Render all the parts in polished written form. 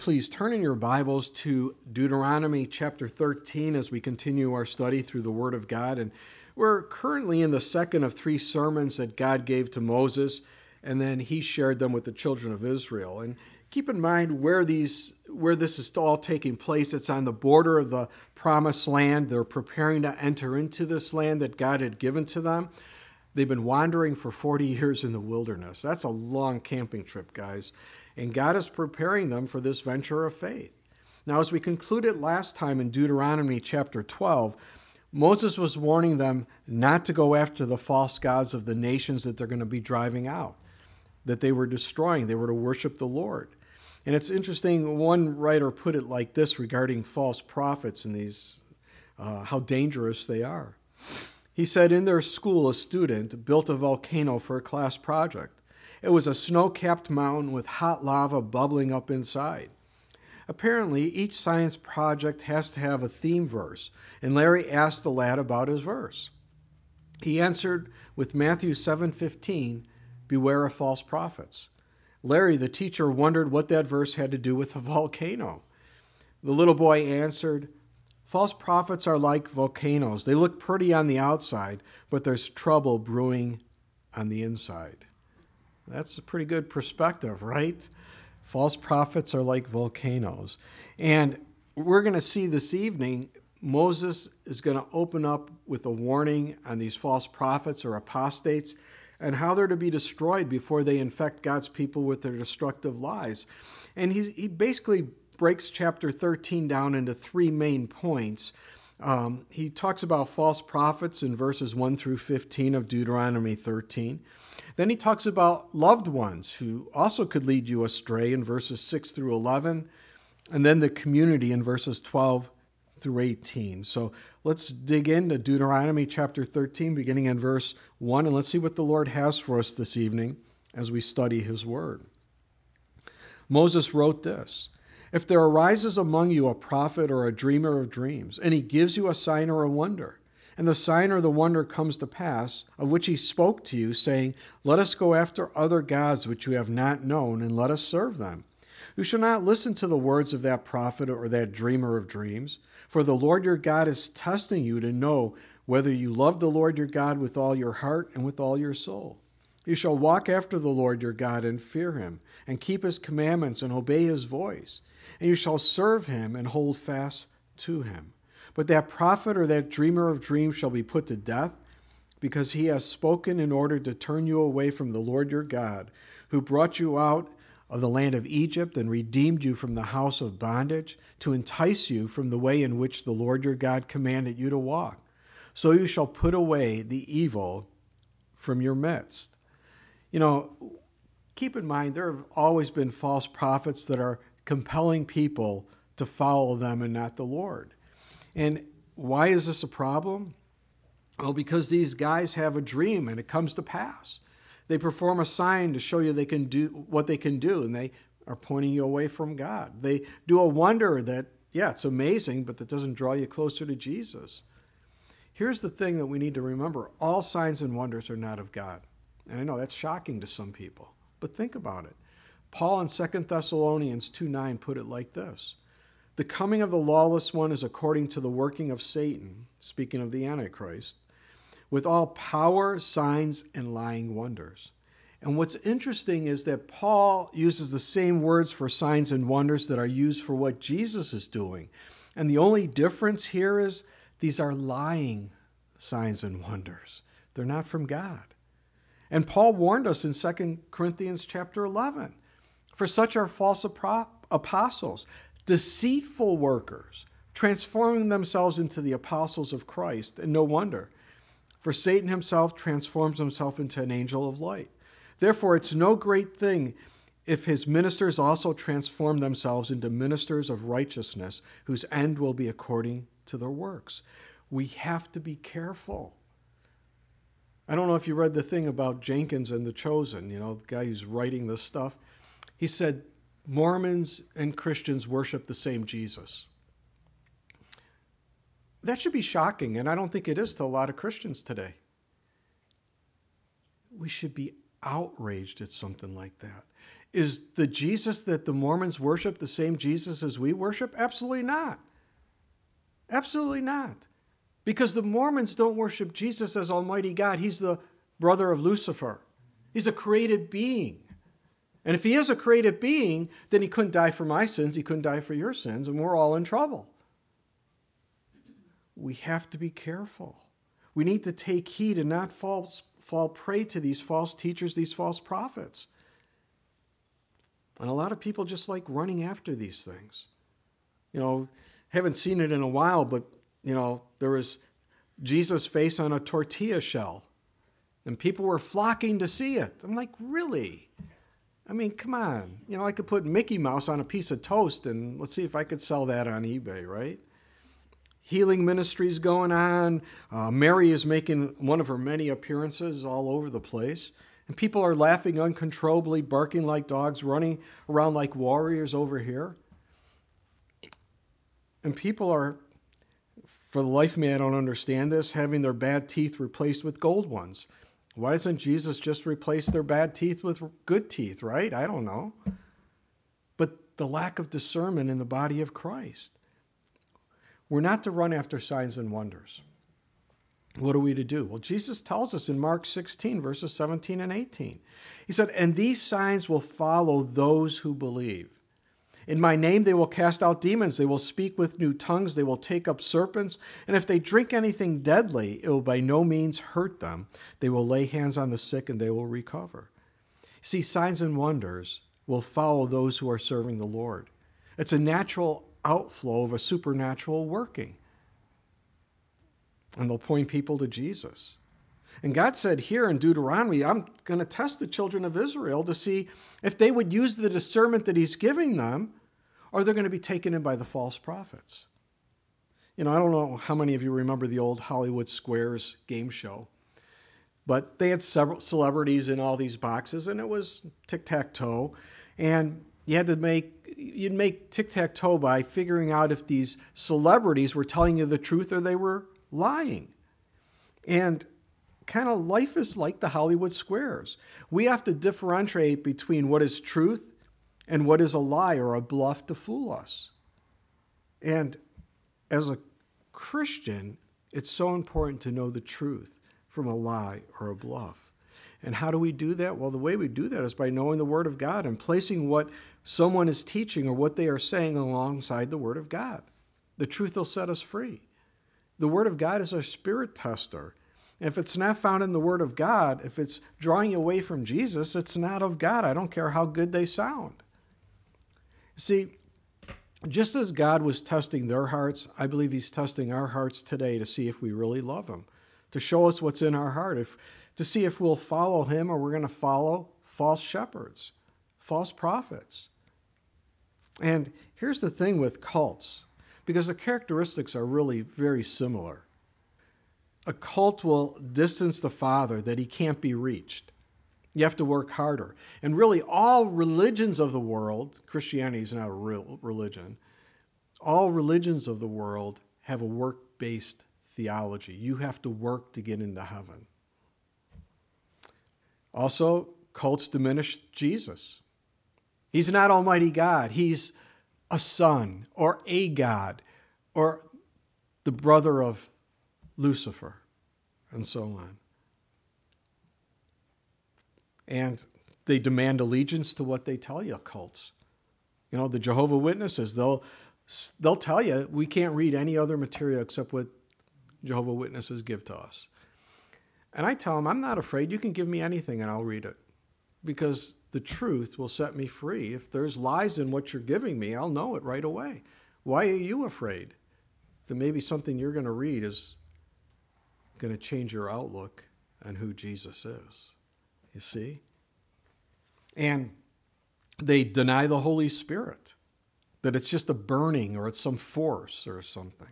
Please turn in your Bibles to Deuteronomy chapter 13 as we continue our study through the Word of God. And we're currently in the second of three sermons that God gave to Moses, and then he shared them with the children of Israel. And keep in mind where this is all taking place. It's on the border of the promised land. They're preparing to enter into this land that God had given to them. They've been wandering for 40 years in the wilderness. That's a long camping trip, guys. And God is preparing them for this venture of faith. Now, as we concluded last time in Deuteronomy chapter 12, Moses was warning them not to go after the false gods of the nations that they're going to be driving out, that they were destroying. They were to worship the Lord. And it's interesting, one writer put it like this regarding false prophets and these, how dangerous they are. He said, in their school, a student built a volcano for a class project. It was a snow-capped mountain with hot lava bubbling up inside. Apparently, each science project has to have a theme verse, and Larry asked the lad about his verse. He answered with Matthew 7:15, beware of false prophets. Larry, the teacher, wondered what that verse had to do with a volcano. The little boy answered, false prophets are like volcanoes. They look pretty on the outside, but there's trouble brewing on the inside. That's a pretty good perspective, right? False prophets are like volcanoes. And we're going to see this evening, Moses is going to open up with a warning on these false prophets or apostates and how they're to be destroyed before they infect God's people with their destructive lies. And he basically breaks chapter 13 down into three main points. He talks about false prophets in verses 1 through 15 of Deuteronomy 13. Then he talks about loved ones who also could lead you astray in verses 6 through 11, and then the community in verses 12 through 18. So let's dig into Deuteronomy chapter 13, beginning in verse 1, and let's see what the Lord has for us this evening as we study his word. Moses wrote this, if there arises among you a prophet or a dreamer of dreams, and he gives you a sign or a wonder, and the sign or the wonder comes to pass, of which he spoke to you, saying, let us go after other gods which you have not known, and let us serve them. You shall not listen to the words of that prophet or that dreamer of dreams, for the Lord your God is testing you to know whether you love the Lord your God with all your heart and with all your soul. You shall walk after the Lord your God and fear him, and keep his commandments and obey his voice, and you shall serve him and hold fast to him. But that prophet or that dreamer of dreams shall be put to death, because he has spoken in order to turn you away from the Lord your God, who brought you out of the land of Egypt and redeemed you from the house of bondage, to entice you from the way in which the Lord your God commanded you to walk. So you shall put away the evil from your midst. You know, keep in mind, there have always been false prophets that are compelling people to follow them and not the Lord. And why is this a problem? Well, because these guys have a dream and it comes to pass. They perform a sign to show you they can do what they can do, and they are pointing you away from God. They do a wonder that, yeah, it's amazing, but that doesn't draw you closer to Jesus. Here's the thing that we need to remember. All signs and wonders are not of God. And I know that's shocking to some people, but think about it. Paul in 2 Thessalonians 2:9 put it like this. The coming of the lawless one is according to the working of Satan, speaking of the Antichrist, with all power, signs, and lying wonders. And what's interesting is that Paul uses the same words for signs and wonders that are used for what Jesus is doing. And the only difference here is these are lying signs and wonders. They're not from God. And Paul warned us in 2 Corinthians chapter 11, for such are false apostles, deceitful workers, transforming themselves into the apostles of Christ, and no wonder, for Satan himself transforms himself into an angel of light. Therefore, it's no great thing if his ministers also transform themselves into ministers of righteousness, whose end will be according to their works. We have to be careful. I don't know if you read the thing about Jenkins and The Chosen, the guy who's writing this stuff. He said, Mormons and Christians worship the same Jesus. That should be shocking, and I don't think it is to a lot of Christians today. We should be outraged at something like that. Is the Jesus that the Mormons worship the same Jesus as we worship? Absolutely not. Absolutely not. Because the Mormons don't worship Jesus as Almighty God. He's the brother of Lucifer. He's a created being. And if he is a created being, then he couldn't die for my sins, he couldn't die for your sins, and we're all in trouble. We have to be careful. We need to take heed and not fall prey to these false teachers, these false prophets. And a lot of people just like running after these things. Haven't seen it in a while, but, there was Jesus' face on a tortilla shell. And people were flocking to see it. I'm like, really? I mean, come on. I could put Mickey Mouse on a piece of toast and let's see if I could sell that on eBay, right? Healing ministries going on. Mary is making one of her many appearances all over the place. And people are laughing uncontrollably, barking like dogs, running around like warriors over here. And people are, for the life of me, I don't understand this, having their bad teeth replaced with gold ones. Why doesn't Jesus just replace their bad teeth with good teeth, right? I don't know. But the lack of discernment in the body of Christ. We're not to run after signs and wonders. What are we to do? Well, Jesus tells us in Mark 16, verses 17 and 18. He said, "And these signs will follow those who believe. In my name they will cast out demons. They will speak with new tongues. They will take up serpents. And if they drink anything deadly, it will by no means hurt them. They will lay hands on the sick and they will recover." See, signs and wonders will follow those who are serving the Lord. It's a natural outflow of a supernatural working. And they'll point people to Jesus. And God said here in Deuteronomy, I'm going to test the children of Israel to see if they would use the discernment that he's giving them, or they're going to be taken in by the false prophets. I don't know how many of you remember the old Hollywood Squares game show, but they had several celebrities in all these boxes, and it was tic-tac-toe. And you'd make tic-tac-toe by figuring out if these celebrities were telling you the truth or they were lying. And kind of life is like the Hollywood Squares. We have to differentiate between what is truth and what is a lie or a bluff to fool us. And as a Christian, it's so important to know the truth from a lie or a bluff. And how do we do that? Well, the way we do that is by knowing the Word of God and placing what someone is teaching or what they are saying alongside the Word of God. The truth will set us free. The Word of God is our spirit tester. And if it's not found in the Word of God, if it's drawing you away from Jesus, it's not of God. I don't care how good they sound. See, just as God was testing their hearts, I believe he's testing our hearts today to see if we really love him, to show us what's in our heart, to see if we'll follow him or we're going to follow false shepherds, false prophets. And here's the thing with cults, because the characteristics are really very similar. A cult will distance the Father, that he can't be reached. You have to work harder. And really all religions of the world, Christianity is not a real religion, all religions of the world have a work-based theology. You have to work to get into heaven. Also, cults diminish Jesus. He's not Almighty God. He's a son or a god or the brother of Lucifer and so on. And they demand allegiance to what they tell you, cults. The Jehovah's Witnesses, they'll tell you we can't read any other material except what Jehovah's Witnesses give to us. And I tell them, I'm not afraid. You can give me anything and I'll read it, because the truth will set me free. If there's lies in what you're giving me, I'll know it right away. Why are you afraid that maybe something you're going to read is going to change your outlook on who Jesus is? You see? And they deny the Holy Spirit, that it's just a burning or it's some force or something.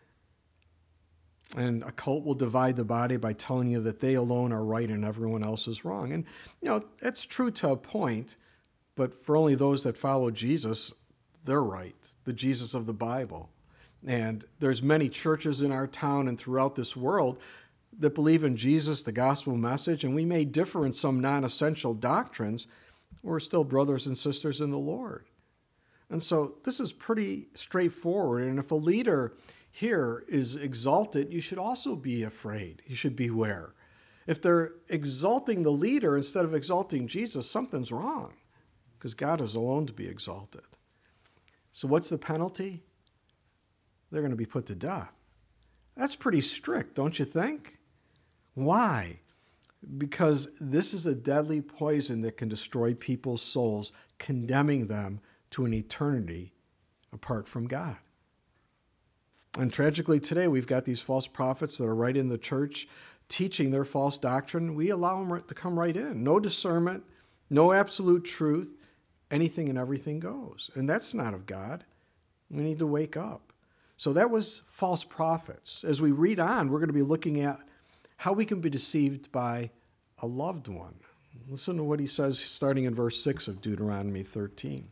And a cult will divide the body by telling you that they alone are right and everyone else is wrong. And, that's true to a point, but for only those that follow Jesus, they're right, the Jesus of the Bible. And there's many churches in our town and throughout this world that believe in Jesus, the gospel message, and we may differ in some non-essential doctrines, we're still brothers and sisters in the Lord. And so this is pretty straightforward. And if a leader here is exalted, you should also be afraid. You should beware. If they're exalting the leader instead of exalting Jesus, something's wrong, because God is alone to be exalted. So what's the penalty? They're going to be put to death. That's pretty strict, don't you think? Why? Because this is a deadly poison that can destroy people's souls, condemning them to an eternity apart from God. And tragically today, we've got these false prophets that are right in the church teaching their false doctrine. We allow them to come right in. No discernment, no absolute truth. Anything and everything goes. And that's not of God. We need to wake up. So that was false prophets. As we read on, we're going to be looking at how we can be deceived by a loved one. Listen to what he says starting in verse 6 of Deuteronomy 13.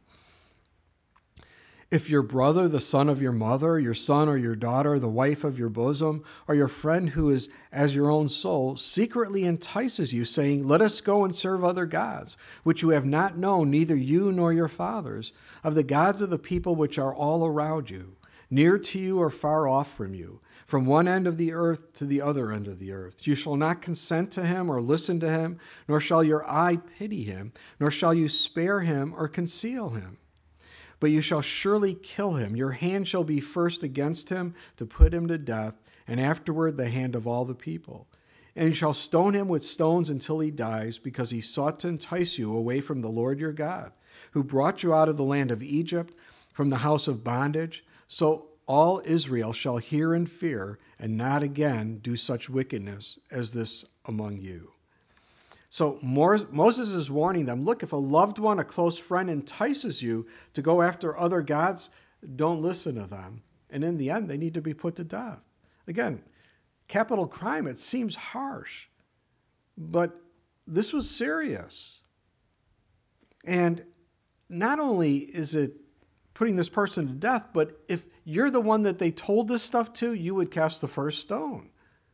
If your brother, the son of your mother, your son or your daughter, the wife of your bosom, or your friend who is as your own soul, secretly entices you, saying, let us go and serve other gods, which you have not known, neither you nor your fathers, of the gods of the people which are all around you, near to you or far off from you, from one end of the earth to the other end of the earth. You shall not consent to him or listen to him, nor shall your eye pity him, nor shall you spare him or conceal him. But you shall surely kill him. Your hand shall be first against him to put him to death, and afterward the hand of all the people. And you shall stone him with stones until he dies, because he sought to entice you away from the Lord your God, who brought you out of the land of Egypt, from the house of bondage. So all Israel shall hear and fear, and not again do such wickedness as this among you. So Moses is warning them, look, if a loved one, a close friend entices you to go after other gods, don't listen to them. And in the end, they need to be put to death. Again, capital crime, it seems harsh, but this was serious. And not only is it putting this person to death, but if you're the one that they told this stuff to, you would cast the first stone.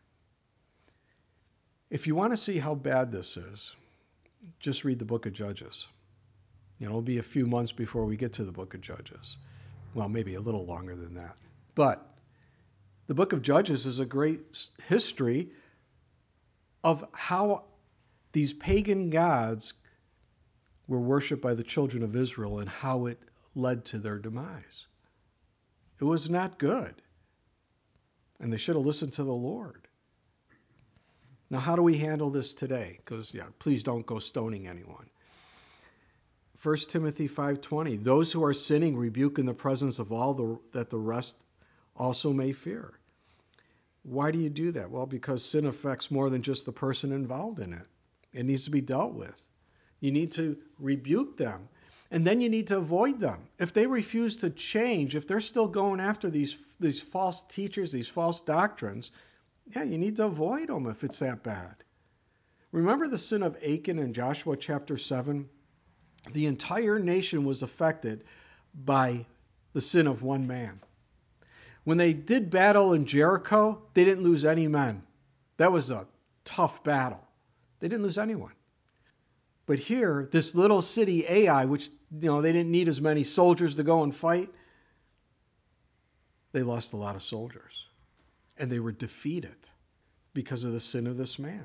If you want to see how bad this is, just read the book of Judges. It'll be a few months before we get to the book of Judges. Well, maybe a little longer than that. But the book of Judges is a great history of how these pagan gods were worshipped by the children of Israel and how it led to their demise. It was not good. And they should have listened to the Lord. Now, how do we handle this today? Because, please don't go stoning anyone. 1 Timothy 5:20, those who are sinning rebuke in the presence of all that the rest also may fear. Why do you do that? Well, because sin affects more than just the person involved in it. It needs to be dealt with. You need to rebuke them. And then you need to avoid them. If they refuse to change, if they're still going after these false teachers, these false doctrines, you need to avoid them if it's that bad. Remember the sin of Achan in Joshua chapter 7? The entire nation was affected by the sin of one man. When they did battle in Jericho, they didn't lose any men. That was a tough battle. They didn't lose anyone. But here, this little city, Ai, which they didn't need as many soldiers to go and fight, they lost a lot of soldiers. And they were defeated because of the sin of this man.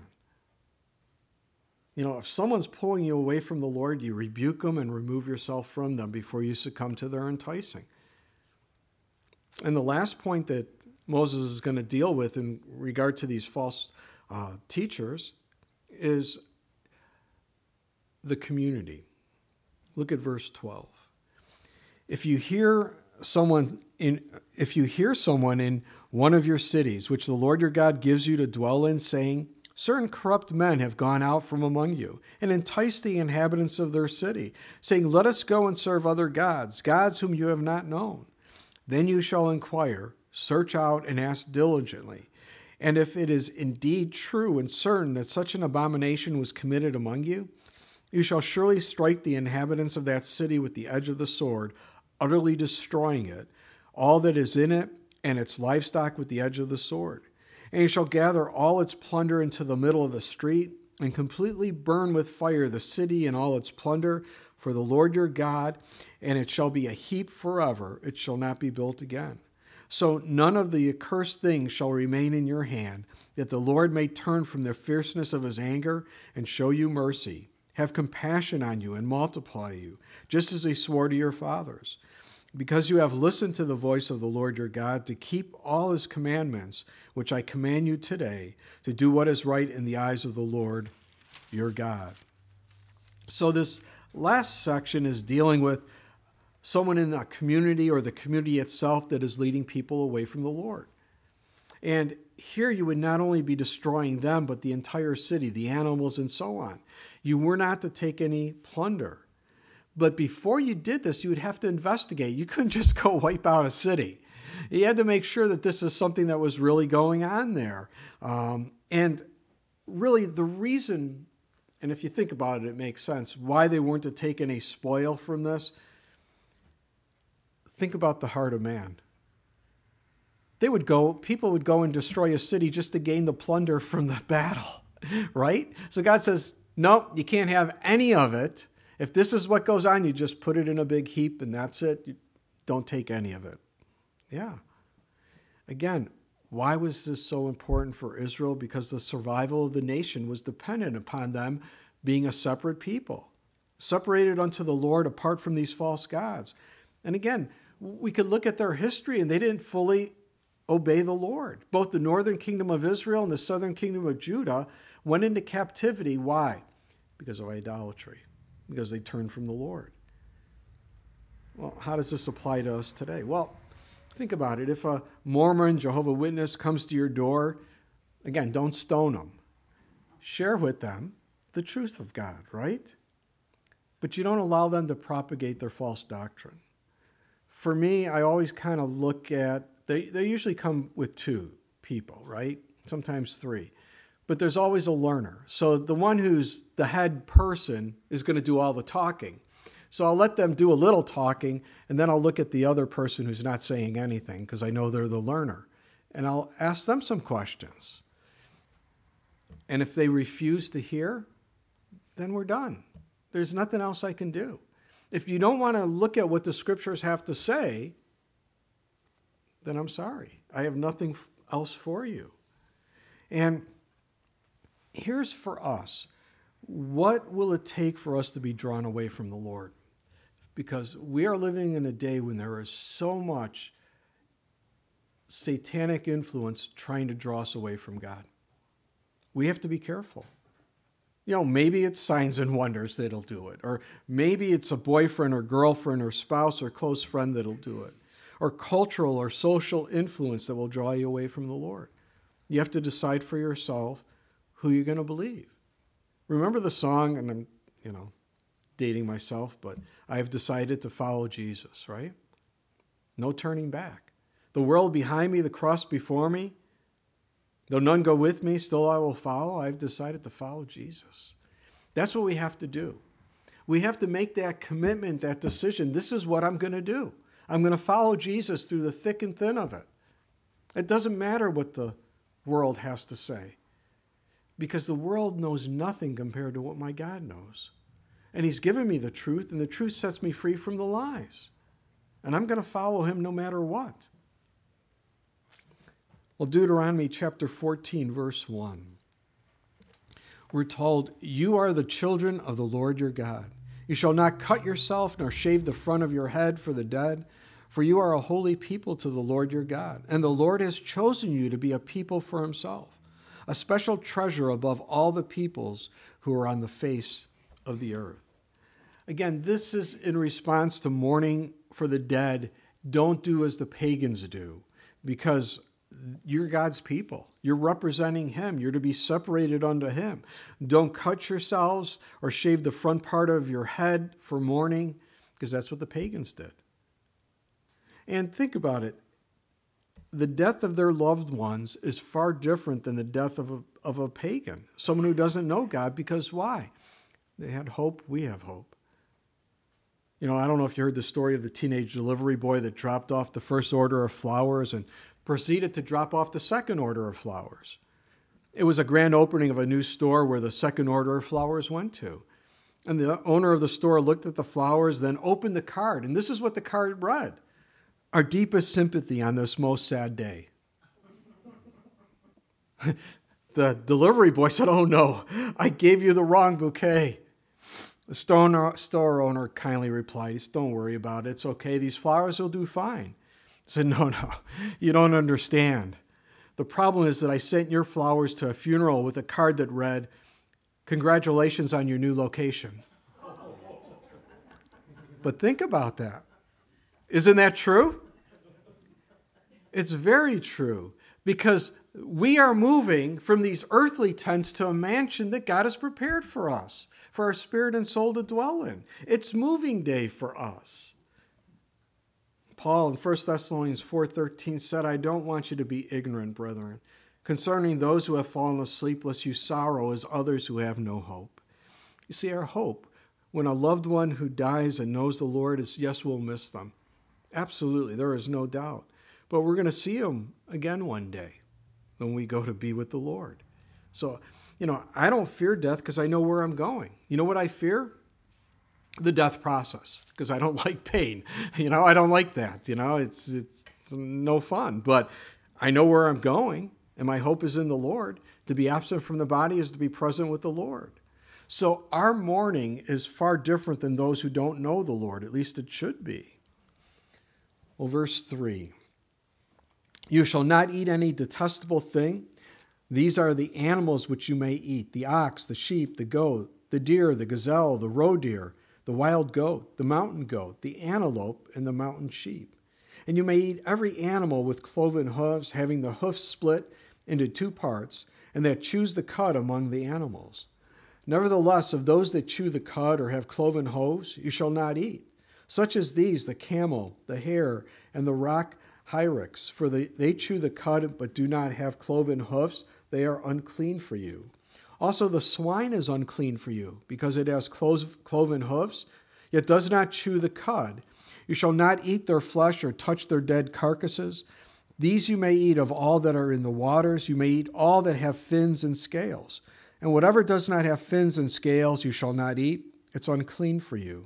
If someone's pulling you away from the Lord, you rebuke them and remove yourself from them before you succumb to their enticing. And the last point that Moses is going to deal with in regard to these false teachers is the community. Look at verse 12. If you hear someone in one of your cities, which the Lord your God gives you to dwell in, saying, certain corrupt men have gone out from among you and enticed the inhabitants of their city, saying, let us go and serve other gods, gods whom you have not known. Then you shall inquire, search out, and ask diligently. And if it is indeed true and certain that such an abomination was committed among you, you shall surely strike the inhabitants of that city with the edge of the sword, utterly destroying it, all that is in it, and its livestock with the edge of the sword. And you shall gather all its plunder into the middle of the street, and completely burn with fire the city and all its plunder for the Lord your God, and it shall be a heap forever. It shall not be built again. So none of the accursed things shall remain in your hand, that the Lord may turn from the fierceness of his anger and show you mercy, have compassion on you and multiply you, just as he swore to your fathers. Because you have listened to the voice of the Lord your God, to keep all his commandments, which I command you today, to do what is right in the eyes of the Lord your God. So this last section is dealing with someone in a community or the community itself that is leading people away from the Lord. And here you would not only be destroying them, but the entire city, the animals, and so on. You were not to take any plunder. But before you did this, you would have to investigate. You couldn't just go wipe out a city. You had to make sure that this is something that was really going on there. And really the reason, and if you think about it, it makes sense, why they weren't to take any spoil from this. Think about the heart of man. People would go and destroy a city just to gain the plunder from the battle, right? So God says, no, you can't have any of it. If this is what goes on, you just put it in a big heap and that's it. You don't take any of it. Yeah. Again, why was this so important for Israel? Because the survival of the nation was dependent upon them being a separate people, separated unto the Lord apart from these false gods. And again, we could look at their history and they didn't fully obey the Lord. Both the northern kingdom of Israel and the southern kingdom of Judah went into captivity. Why? Because of idolatry. Because they turned from the Lord. Well, how does this apply to us today? Well, think about it. If a Mormon, Jehovah's Witness comes to your door, again, don't stone them. Share with them the truth of God, right? But you don't allow them to propagate their false doctrine. For me, I always kind of look at, they usually come with two people, right? Sometimes three. But there's always a learner. So the one who's the head person is going to do all the talking. So I'll let them do a little talking, and then I'll look at the other person who's not saying anything because I know they're the learner. And I'll ask them some questions. And if they refuse to hear, then we're done. There's nothing else I can do. If you don't want to look at what the scriptures have to say, then I'm sorry. I have nothing else for you. And here's for us. What will it take for us to be drawn away from the Lord? Because we are living in a day when there is so much satanic influence trying to draw us away from God. We have to be careful. You know, maybe it's signs and wonders that'll do it. Or maybe it's a boyfriend or girlfriend or spouse or close friend that'll do it. Or cultural or social influence that will draw you away from the Lord. You have to decide for yourself who you're going to believe. Remember the song, and I'm, dating myself, but I have decided to follow Jesus, right? No turning back. The world behind me, the cross before me. Though none go with me, still I will follow. I've decided to follow Jesus. That's what we have to do. We have to make that commitment, that decision. This is what I'm going to do. I'm going to follow Jesus through the thick and thin of it. It doesn't matter what the world has to say, because the world knows nothing compared to what my God knows. And he's given me the truth, and the truth sets me free from the lies. And I'm going to follow him no matter what. Well, Deuteronomy chapter 14, verse 1. We're told, you are the children of the Lord your God. You shall not cut yourself nor shave the front of your head for the dead, for you are a holy people to the Lord your God. And the Lord has chosen you to be a people for himself, a special treasure above all the peoples who are on the face of the earth. Again, this is in response to mourning for the dead. Don't do as the pagans do, because you're God's people. You're representing him. You're to be separated unto him. Don't cut yourselves or shave the front part of your head for mourning, because that's what the pagans did. And think about it. The death of their loved ones is far different than the death of a pagan, someone who doesn't know God, because why? They had hope. We have hope. I don't know if you heard the story of the teenage delivery boy that dropped off the first order of flowers, and proceeded to drop off the second order of flowers. It was a grand opening of a new store where the second order of flowers went to. And the owner of the store looked at the flowers, then opened the card. And this is what the card read: "Our deepest sympathy on this most sad day." The delivery boy said, "Oh no, I gave you the wrong bouquet." The store owner kindly replied, "Don't worry about it. It's okay. These flowers will do fine." I said, No, you don't understand. The problem is that I sent your flowers to a funeral with a card that read, "Congratulations on your new location." But think about that. Isn't that true? It's very true, because we are moving from these earthly tents to a mansion that God has prepared for us, for our spirit and soul to dwell in. It's moving day for us. Paul in 1 Thessalonians 4:13 said, "I don't want you to be ignorant, brethren, concerning those who have fallen asleep, lest you sorrow as others who have no hope." You see, our hope, when a loved one who dies and knows the Lord, is, yes, we'll miss them. Absolutely, there is no doubt. But we're going to see them again one day when we go to be with the Lord. So, I don't fear death because I know where I'm going. You know what I fear? The death process, because I don't like pain. I don't like that. It's no fun. But I know where I'm going, and my hope is in the Lord. To be absent from the body is to be present with the Lord. So our mourning is far different than those who don't know the Lord. At least it should be. Well, verse 3. "You shall not eat any detestable thing. These are the animals which you may eat: the ox, the sheep, the goat, the deer, the gazelle, the roe deer, the wild goat, the mountain goat, the antelope, and the mountain sheep. And you may eat every animal with cloven hooves, having the hoofs split into two parts, and that chews the cud among the animals. Nevertheless, of those that chew the cud or have cloven hooves, you shall not eat. Such as these, the camel, the hare, and the rock hyrax, for they chew the cud but do not have cloven hoofs, they are unclean for you. Also the swine is unclean for you, because it has cloven hoofs, yet does not chew the cud. You shall not eat their flesh or touch their dead carcasses. These you may eat of all that are in the waters. You may eat all that have fins and scales. And whatever does not have fins and scales you shall not eat. It's unclean for you.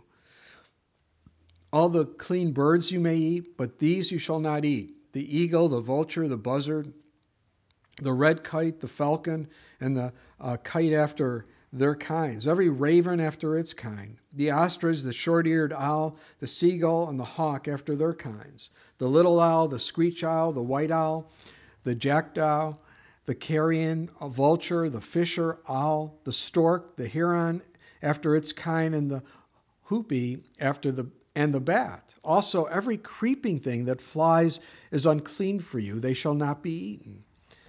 All the clean birds you may eat, but these you shall not eat: the eagle, the vulture, the buzzard, the red kite, the falcon, and the kite after their kinds, every raven after its kind, the ostrich, the short-eared owl, the seagull, and the hawk after their kinds, the little owl, the screech owl, the white owl, the jackdaw, the carrion vulture, the fisher owl, the stork, the heron after its kind, and the hoopie after the bat. Also, every creeping thing that flies is unclean for you. They shall not be eaten.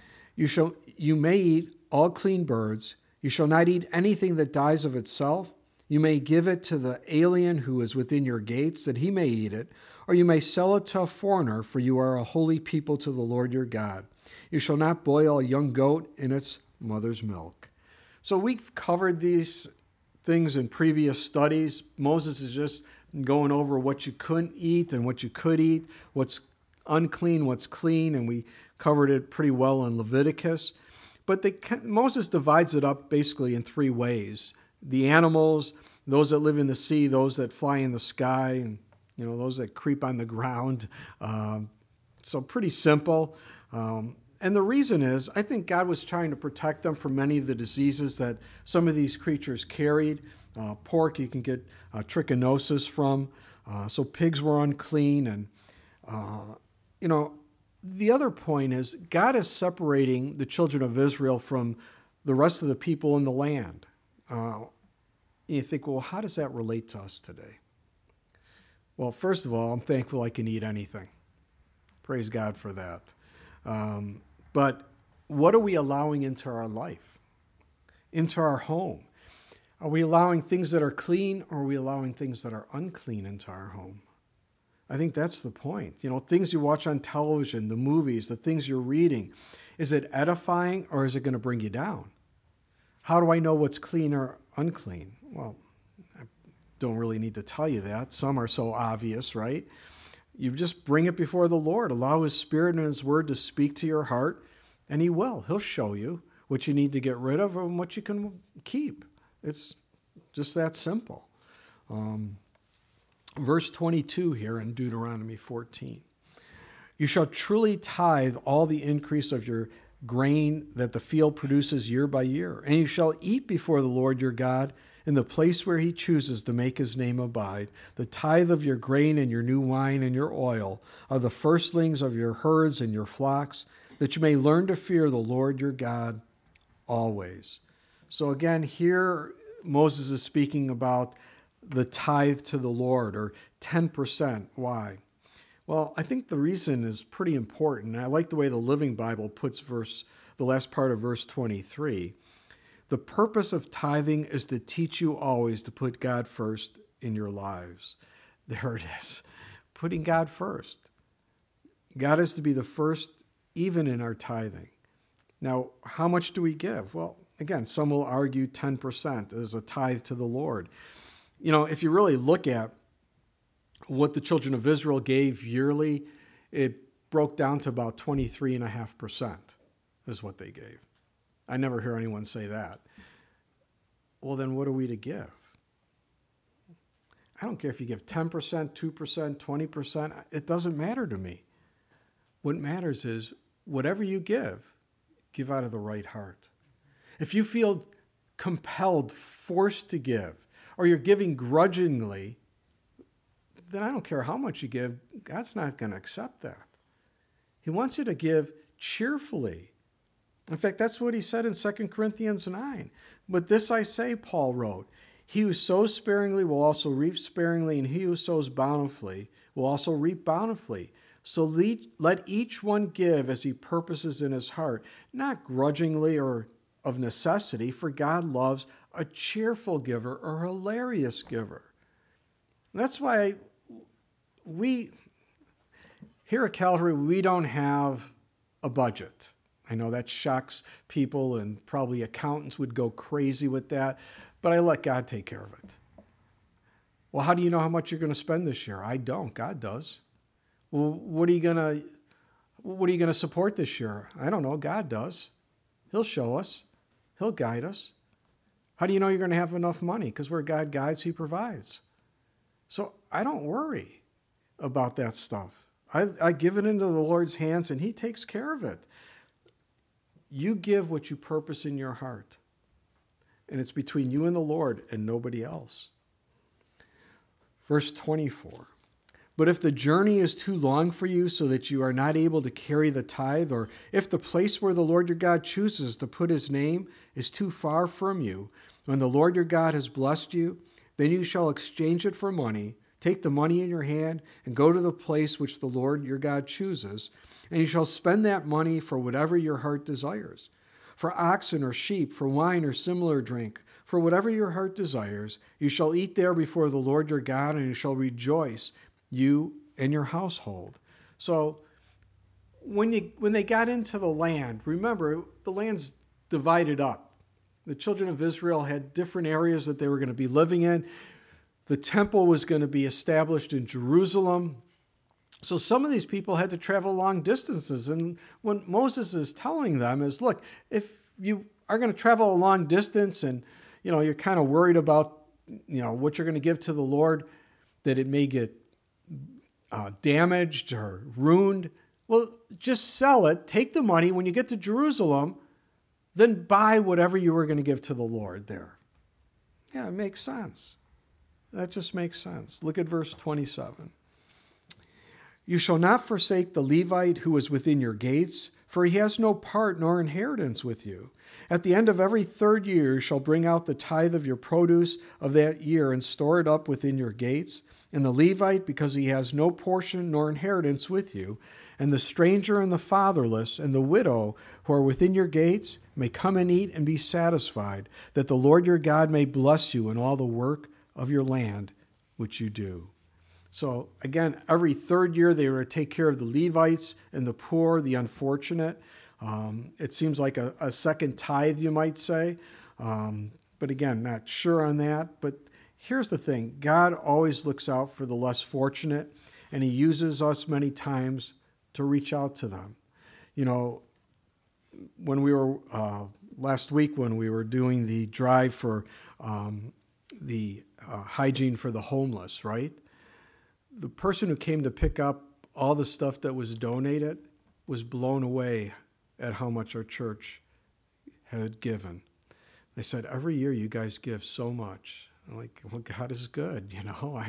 You may eat all clean birds. You shall not eat anything that dies of itself. You may give it to the alien who is within your gates, that he may eat it, or you may sell it to a foreigner, for you are a holy people to the Lord your God. You shall not boil a young goat in its mother's milk." So we've covered these things in previous studies. Moses is just going over what you couldn't eat and what you could eat, what's unclean, what's clean, and we covered it pretty well in Leviticus. But Moses divides it up basically in three ways: the animals, those that live in the sea, those that fly in the sky, and those that creep on the ground. So pretty simple. And the reason is, I think God was trying to protect them from many of the diseases that some of these creatures carried. Pork you can get trichinosis from. So pigs were unclean. And, the other point is God is separating the children of Israel from the rest of the people in the land. You think, well, how does that relate to us today? Well, first of all, I'm thankful I can eat anything. Praise God for that. But what are we allowing into our life, into our home? Are we allowing things that are clean, or are we allowing things that are unclean into our home? I think that's the point. Things you watch on television, the movies, the things you're reading, is it edifying or is it going to bring you down? How do I know what's clean or unclean? Well, I don't really need to tell you that. Some are so obvious, right? You just bring it before the Lord. Allow His Spirit and His Word to speak to your heart, and He will. He'll show you what you need to get rid of and what you can keep. It's just that simple. Verse 22 here in Deuteronomy 14. You shall truly tithe all the increase of your grain that the field produces year by year, and you shall eat before the Lord your God in the place where He chooses to make His name abide. The tithe of your grain and your new wine and your oil are the firstlings of your herds and your flocks, that you may learn to fear the Lord your God always. So again, here Moses is speaking about the tithe to the Lord, or 10%. Why? Well, I think the reason is pretty important. I like the way the Living Bible puts the last part of verse 23. The purpose of tithing is to teach you always to put God first in your lives. There it is. Putting God first. God is to be the first even in our tithing. Now, how much do we give? Well, again, some will argue 10% is a tithe to the Lord. You know, if you really look at what the children of Israel gave yearly, it broke down to about 23.5% is what they gave. I never hear anyone say that. Well, then what are we to give? I don't care if you give 10%, 2%, 20%. It doesn't matter to me. What matters is whatever you give out of the right heart. If you feel compelled, forced to give, or you're giving grudgingly, then I don't care how much you give. God's not going to accept that. He wants you to give cheerfully. In fact, that's what He said in 2 Corinthians 9. But this I say, Paul wrote, he who sows sparingly will also reap sparingly, and he who sows bountifully will also reap bountifully. So let each one give as he purposes in his heart, not grudgingly or of necessity, for God loves a cheerful giver or hilarious giver. And that's why we, here at Calvary, we don't have a budget. I know that shocks people, and probably accountants would go crazy with that, but I let God take care of it. Well, how do you know how much you're going to spend this year? I don't. God does. Well, what are you going to support this year? I don't know. God does. He'll show us. He'll guide us. How do you know you're going to have enough money? Because where God guides, He provides. So I don't worry about that stuff. I give it into the Lord's hands, and He takes care of it. You give what you purpose in your heart. And it's between you and the Lord and nobody else. Verse 24. But if the journey is too long for you so that you are not able to carry the tithe, or if the place where the Lord your God chooses to put His name is too far from you, when the Lord your God has blessed you, then you shall exchange it for money, take the money in your hand, and go to the place which the Lord your God chooses, and you shall spend that money for whatever your heart desires, for oxen or sheep, for wine or similar drink, for whatever your heart desires. You shall eat there before the Lord your God, and you shall rejoice, you and your household. So when they got into the land, remember, the land's divided up. The children of Israel had different areas that they were going to be living in. The temple was going to be established in Jerusalem. So some of these people had to travel long distances. And what Moses is telling them is, look, if you are going to travel a long distance and you're kind of worried about what you're going to give to the Lord, that it may get damaged or ruined, well, just sell it, take the money. When you get to Jerusalem, then buy whatever you were going to give to the Lord there. Yeah, it makes sense. That just makes sense. Look at verse 27. You shall not forsake the Levite who is within your gates, for he has no part nor inheritance with you. At the end of every 3rd year you shall bring out the tithe of your produce of that year and store it up within your gates. And the Levite, because he has no portion nor inheritance with you, and the stranger and the fatherless and the widow who are within your gates may come and eat and be satisfied, that the Lord your God may bless you in all the work of your land which you do. So again, every 3rd year they were to take care of the Levites and the poor, the unfortunate. It seems like a second tithe, you might say. But again, not sure on that. But here's the thing. God always looks out for the less fortunate. and he uses us many times to reach out to them. You know, when we were, last week when we were doing the drive for the hygiene for the homeless, right? The person who came to pick up all the stuff that was donated was blown away at how much our church had given. They said, every year you guys give so much. I'm like, well, God is good. You know,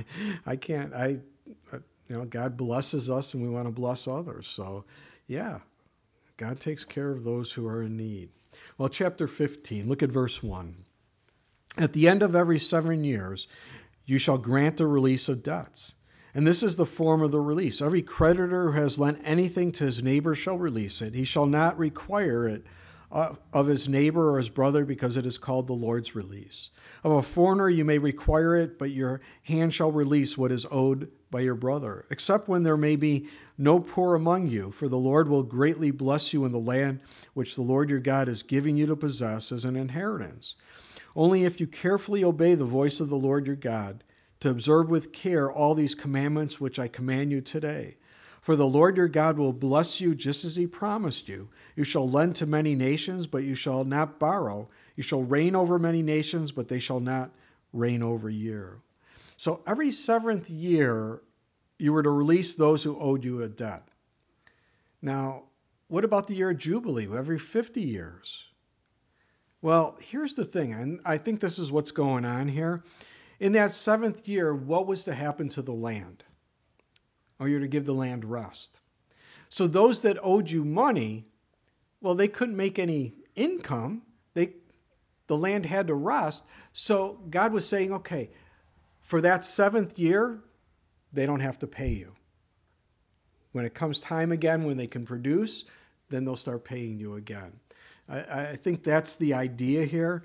God blesses us and we want to bless others. So yeah, God takes care of those who are in need. Well, chapter 15, look at verse 1. At the end of every 7 years, you shall grant a release of debts. And this is the form of the release. Every creditor who has lent anything to his neighbor shall release it. He shall not require it of his neighbor or his brother, because it is called the Lord's release. Of a foreigner you may require it, but your hand shall release what is owed by your brother, except when there may be no poor among you, for the Lord will greatly bless you in the land which the Lord your God is giving you to possess as an inheritance. Only if you carefully obey the voice of the Lord your God, to observe with care all these commandments which I command you today. For the Lord your God will bless you just as he promised you. You shall lend to many nations, but you shall not borrow. You shall reign over many nations, but they shall not reign over you. So every 7th year, you were to release those who owed you a debt. Now, what about the year of Jubilee, every 50 years? Well, here's the thing, and I think this is what's going on here. In that 7th year, what was to happen to the land? Or you're to give the land rest. So those that owed you money, well, they couldn't make any income. The land had to rest. So God was saying, okay, for that 7th year, they don't have to pay you. When it comes time again, when they can produce, then they'll start paying you again. I think that's the idea here.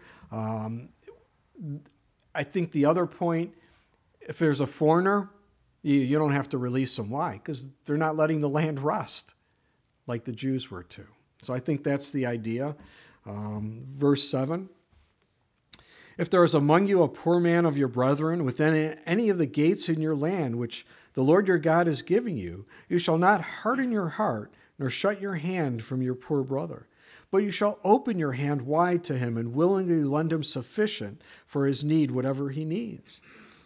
I think the other point, if there's a foreigner, you don't have to release them. Why? Because they're not letting the land rust like the Jews were to. So I think that's the idea. Verse 7. If there is among you a poor man of your brethren within any of the gates in your land, which the Lord your God is giving you, you shall not harden your heart, nor shut your hand from your poor brother. But you shall open your hand wide to him and willingly lend him sufficient for his need, whatever he needs.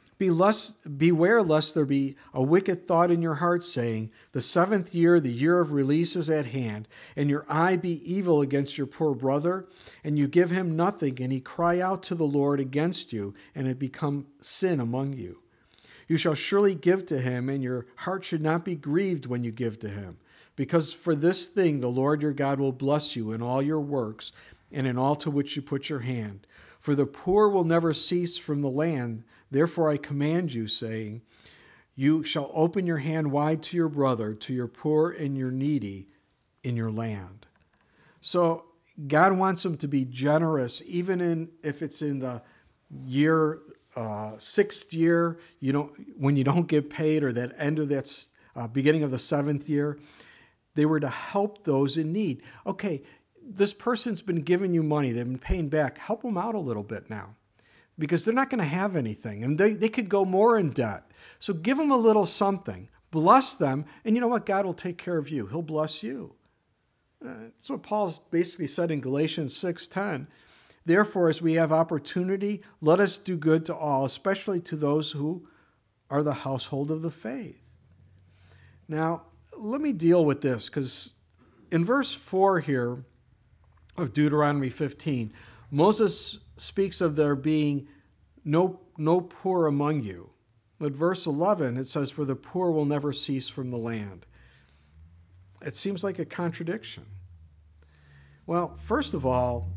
Beware lest there be a wicked thought in your heart, saying, the 7th year, the year of release, is at hand, and your eye be evil against your poor brother, and you give him nothing, and he cry out to the Lord against you, and it become sin among you. You shall surely give to him, and your heart should not be grieved when you give to him. Because for this thing the Lord your God will bless you in all your works, and in all to which you put your hand. For the poor will never cease from the land. Therefore I command you, saying, you shall open your hand wide to your brother, to your poor and your needy in your land. So God wants them to be generous, even if it's in the year, 6th year, when you don't get paid, or that end of that beginning of the 7th year. They were to help those in need. Okay, this person's been giving you money. They've been paying back. Help them out a little bit now, because they're not going to have anything, and they could go more in debt. So give them a little something. Bless them, and you know what? God will take care of you. He'll bless you. That's what Paul's basically said in Galatians 6:10. Therefore, as we have opportunity, let us do good to all, especially to those who are the household of the faith. Now, let me deal with this, because in verse 4 here of Deuteronomy 15, Moses speaks of there being no poor among you. But verse 11, it says, for the poor will never cease from the land. It seems like a contradiction. Well, first of all,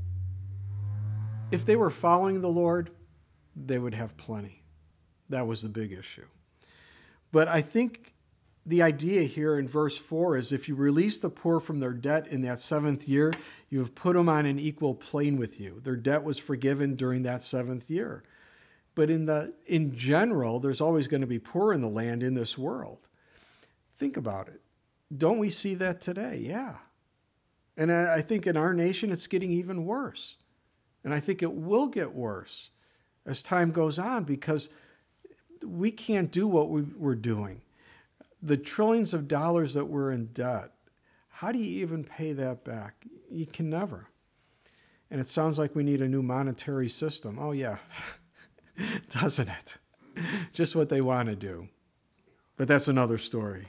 if they were following the Lord, they would have plenty. That was the big issue. But I think the idea here in verse 4 is if you release the poor from their debt in that 7th year, you have put them on an equal plane with you. Their debt was forgiven during that 7th year. But in general, there's always going to be poor in the land in this world. Think about it. Don't we see that today? Yeah. And I think in our nation, it's getting even worse. And I think it will get worse as time goes on, because we can't do what we're doing. the trillions of dollars that we're in debt, how do you even pay that back? You can never. And it sounds like we need a new monetary system. Oh, yeah, doesn't it? Just what they want to do. But that's another story.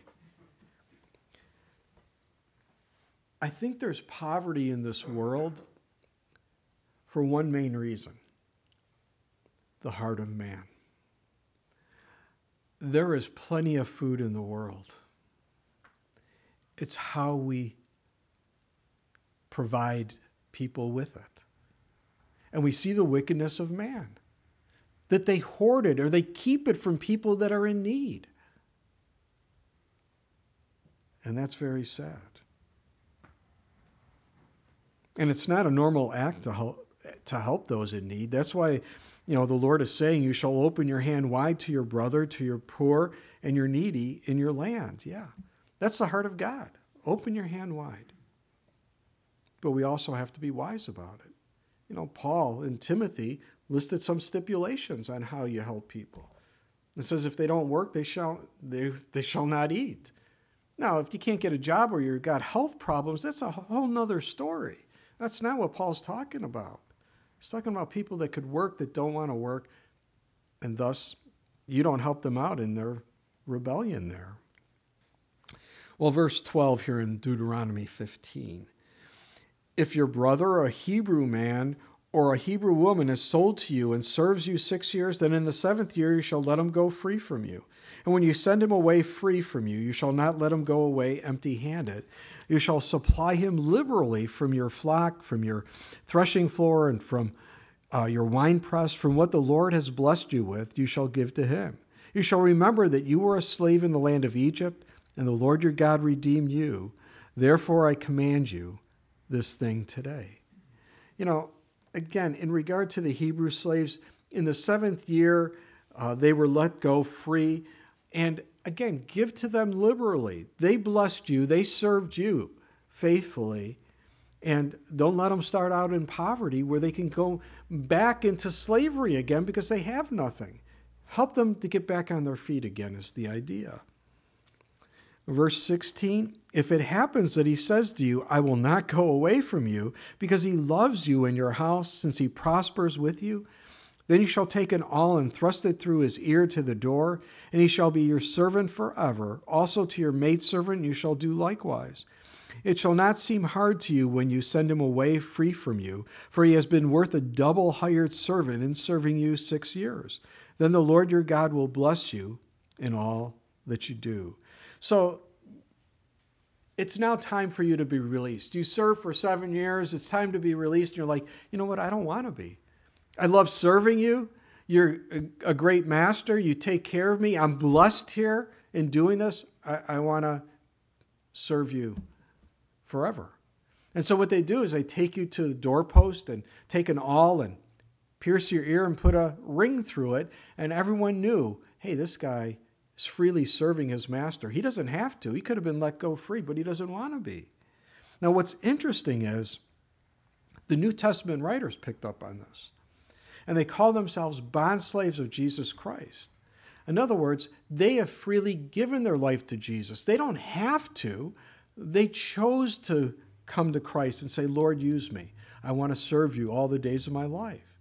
I think there's poverty in this world for one main reason: the heart of man. There is plenty of food in the world. It's how we provide people with it. And we see the wickedness of man, that they hoard it or they keep it from people that are in need. And that's very sad. And it's not a normal act to help those in need. That's why, the Lord is saying, you shall open your hand wide to your brother, to your poor, and your needy in your land. Yeah, that's the heart of God. Open your hand wide. But we also have to be wise about it. Paul and Timothy listed some stipulations on how you help people. It says if they don't work, they shall not eat. Now, if you can't get a job or you've got health problems, that's a whole nother story. That's not what Paul's talking about. He's talking about people that could work that don't want to work, and thus you don't help them out in their rebellion there. Well, verse 12 here in Deuteronomy 15. If your brother, a Hebrew man or a Hebrew woman, is sold to you and serves you 6 years, then in the 7th year you shall let him go free from you. And when you send him away free from you, you shall not let him go away empty-handed. You shall supply him liberally from your flock, from your threshing floor, and from your winepress. From what the Lord has blessed you with, you shall give to him. You shall remember that you were a slave in the land of Egypt, and the Lord your God redeemed you. Therefore I command you this thing today. Again, in regard to the Hebrew slaves, in the 7th year, they were let go free. And again, give to them liberally. They blessed you. They served you faithfully. And don't let them start out in poverty where they can go back into slavery again because they have nothing. Help them to get back on their feet again is the idea. Verse 16, if it happens that he says to you, I will not go away from you because he loves you in your house since he prospers with you, then you shall take an awl and thrust it through his ear to the door, and he shall be your servant forever. Also to your maidservant you shall do likewise. It shall not seem hard to you when you send him away free from you, for he has been worth a double hired servant in serving you 6 years. Then the Lord your God will bless you in all that you do. So it's now time for you to be released. You served for 7 years. It's time to be released. And you're like, you know what? I don't want to be. I love serving you. You're a great master. You take care of me. I'm blessed here in doing this. I want to serve you forever. And so what they do is they take you to the doorpost and take an awl and pierce your ear and put a ring through it. And everyone knew, hey, this guy is freely serving his master. He doesn't have to. He could have been let go free, but he doesn't want to be. Now, what's interesting is the New Testament writers picked up on this. And they call themselves bondslaves of Jesus Christ. In other words, they have freely given their life to Jesus. They don't have to. They chose to come to Christ and say, Lord, use me. I want to serve you all the days of my life.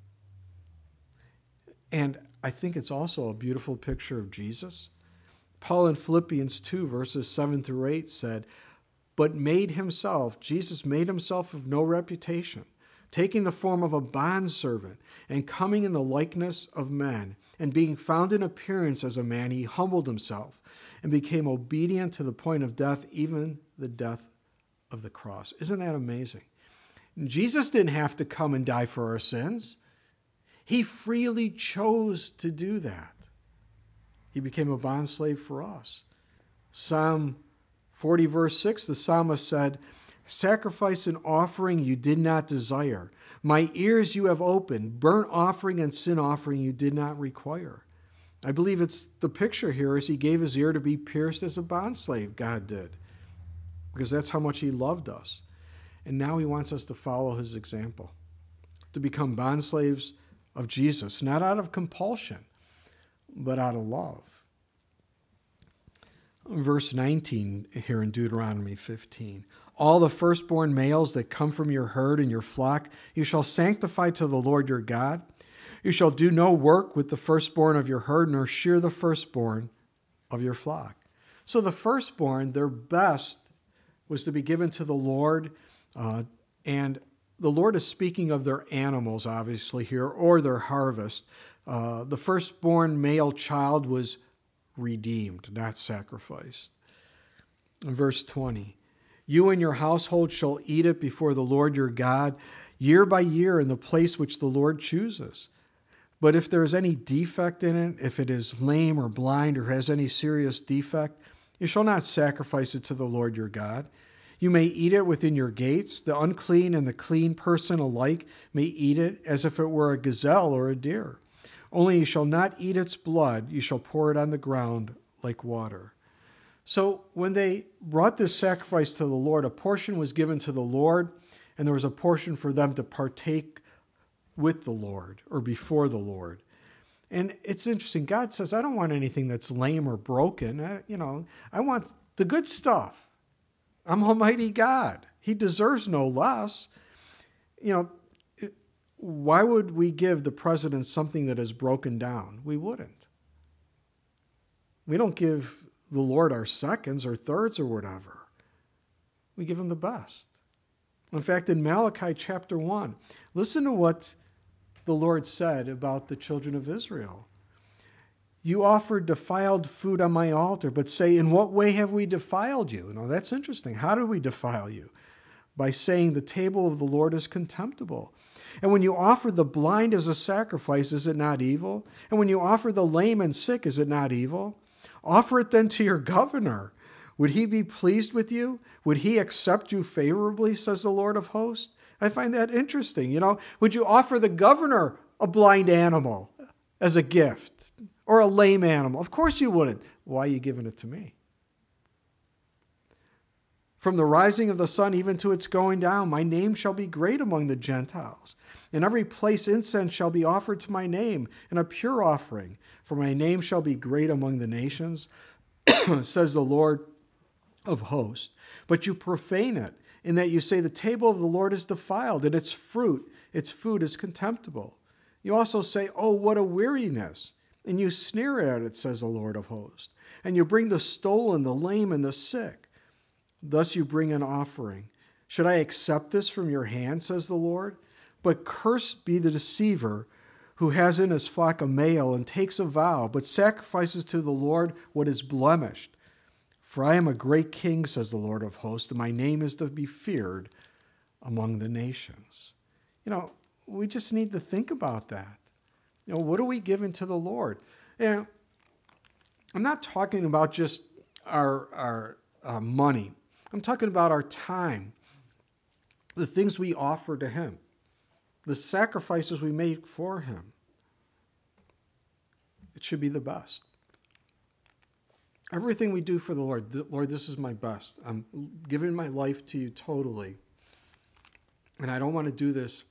And I think it's also a beautiful picture of Jesus. Paul in Philippians 2, verses 7 through 8 said, but Jesus made himself of no reputation, taking the form of a bondservant and coming in the likeness of men, and being found in appearance as a man, he humbled himself and became obedient to the point of death, even the death of the cross. Isn't that amazing? Jesus didn't have to come and die for our sins. He freely chose to do that. He became a bondslave for us. Psalm 40, verse 6, the psalmist said, sacrifice and offering you did not desire. My ears you have opened. Burnt offering and sin offering you did not require. I believe it's the picture here is he gave his ear to be pierced as a bondslave, God did. Because that's how much he loved us. And now he wants us to follow his example. To become bondslaves of Jesus, not out of compulsion, but out of love. verse 19 here in Deuteronomy 15. All the firstborn males that come from your herd and your flock, you shall sanctify to the Lord your God. You shall do no work with the firstborn of your herd, nor shear the firstborn of your flock. So the firstborn, their best, was to be given to the Lord. And the Lord is speaking of their animals, obviously, here, or their harvest. The firstborn male child was redeemed, not sacrificed. In verse 20, you and your household shall eat it before the Lord your God, year by year in the place which the Lord chooses. But if there is any defect in it, if it is lame or blind or has any serious defect, you shall not sacrifice it to the Lord your God. You may eat it within your gates. The unclean and the clean person alike may eat it as if it were a gazelle or a deer. Only you shall not eat its blood. You shall pour it on the ground like water. So when they brought this sacrifice to the Lord, a portion was given to the Lord, and there was a portion for them to partake with the Lord or before the Lord. And it's interesting. God says, I don't want anything that's lame or broken. I want the good stuff. I'm Almighty God. He deserves no less. Why would we give the president something that is broken down? We wouldn't. We don't give the Lord our seconds or thirds or whatever. We give him the best. In fact, in Malachi chapter 1, listen to what the Lord said about the children of Israel. You offered defiled food on my altar, but say, in what way have we defiled you? That's interesting. How do we defile you? By saying the table of the Lord is contemptible. And when you offer the blind as a sacrifice, is it not evil? And when you offer the lame and sick, is it not evil? Offer it then to your governor. Would he be pleased with you? Would he accept you favorably, says the Lord of hosts? I find that interesting. Would you offer the governor a blind animal as a gift or a lame animal? Of course you wouldn't. Why are you giving it to me? From the rising of the sun even to its going down, my name shall be great among the Gentiles. In every place incense shall be offered to my name, and a pure offering. For my name shall be great among the nations, says the Lord of hosts. But you profane it, in that you say the table of the Lord is defiled, and its food is contemptible. You also say, oh, what a weariness. And you sneer at it, says the Lord of hosts. And you bring the stolen, the lame, and the sick. Thus you bring an offering. Should I accept this from your hand, says the Lord? But cursed be the deceiver who has in his flock a male and takes a vow, but sacrifices to the Lord what is blemished. For I am a great king, says the Lord of hosts, and my name is to be feared among the nations. We just need to think about that. What are we giving to the Lord? I'm not talking about just our money. I'm talking about our time, the things we offer to him, the sacrifices we make for him. It should be the best. Everything we do for the Lord, this is my best. I'm giving my life to you totally. And I don't want to do this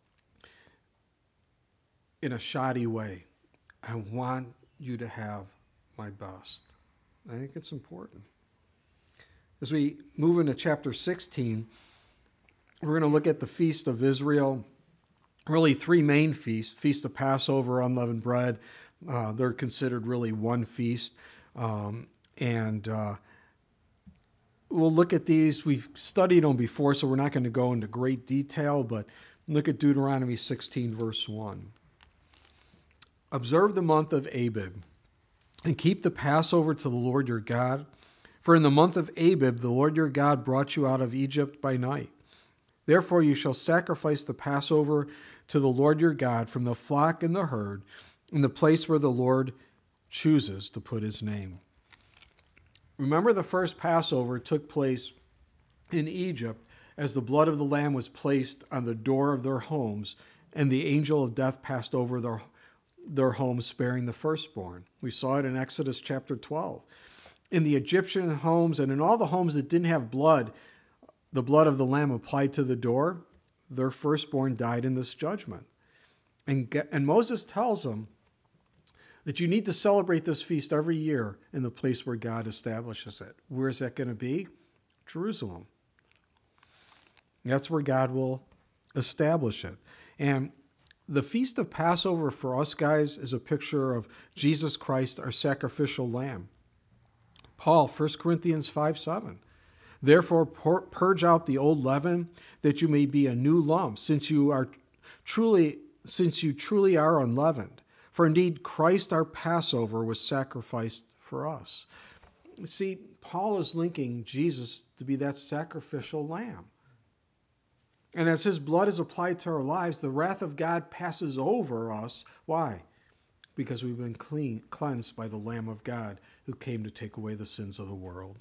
in a shoddy way. I want you to have my best. I think it's important. As we move into chapter 16, we're going to look at the Feast of Israel. Really three main feasts. Feast of Passover, unleavened bread. They're considered really one feast. And we'll look at these. We've studied them before, so we're not going to go into great detail, but look at Deuteronomy 16, verse 1. Observe the month of Abib, and keep the Passover to the Lord your God. For in the month of Abib, the Lord your God brought you out of Egypt by night. Therefore you shall sacrifice the Passover to the Lord your God from the flock and the herd, in the place where the Lord chooses to put his name. Remember, the first Passover took place in Egypt as the blood of the lamb was placed on the door of their homes, and the angel of death passed over their homes, sparing the firstborn. We saw it in Exodus chapter 12. In the Egyptian homes and in all the homes that didn't have blood, the blood of the lamb applied to the door, their firstborn died in this judgment. And Moses tells them that you need to celebrate this feast every year in the place where God establishes it. Where is that going to be? Jerusalem. That's where God will establish it. And the Feast of Passover for us, guys, is a picture of Jesus Christ, our sacrificial lamb. Paul, 1 Corinthians 5:7. Therefore, purge out the old leaven, that you may be a new lump, since you truly are unleavened. For indeed, Christ our Passover was sacrificed for us. See, Paul is linking Jesus to be that sacrificial lamb. And as his blood is applied to our lives, the wrath of God passes over us. Why? Because we've been cleansed by the Lamb of God who came to take away the sins of the world.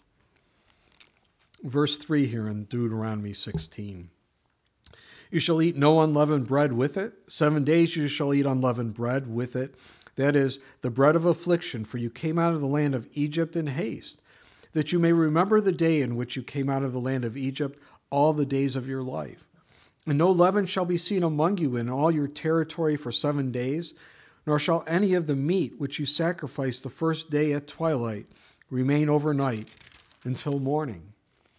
Verse 3 here in Deuteronomy 16. You shall eat no unleavened bread with it. 7 days you shall eat unleavened bread with it. That is, the bread of affliction, for you came out of the land of Egypt in haste, that you may remember the day in which you came out of the land of Egypt all the days of your life. And no leaven shall be seen among you in all your territory for 7 days, nor shall any of the meat which you sacrifice the first day at twilight remain overnight until morning.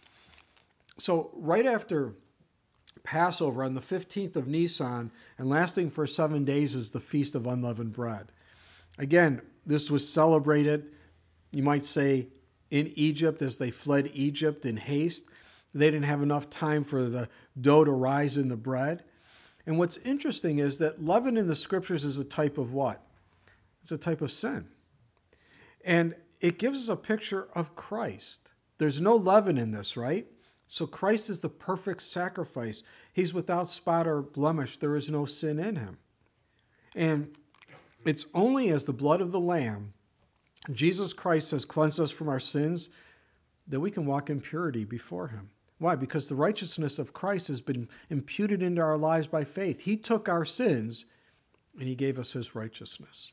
So right after Passover on the 15th of Nisan and lasting for 7 days is the Feast of Unleavened Bread. Again, this was celebrated, you might say, in Egypt as they fled Egypt in haste. They didn't have enough time for the dough to rise in the bread. And what's interesting is that leaven in the scriptures is a type of what? It's a type of sin. And it gives us a picture of Christ. There's no leaven in this, right? So Christ is the perfect sacrifice. He's without spot or blemish. There is no sin in him. And it's only as the blood of the Lamb, Jesus Christ has cleansed us from our sins, that we can walk in purity before him. Why? Because the righteousness of Christ has been imputed into our lives by faith. He took our sins and he gave us his righteousness.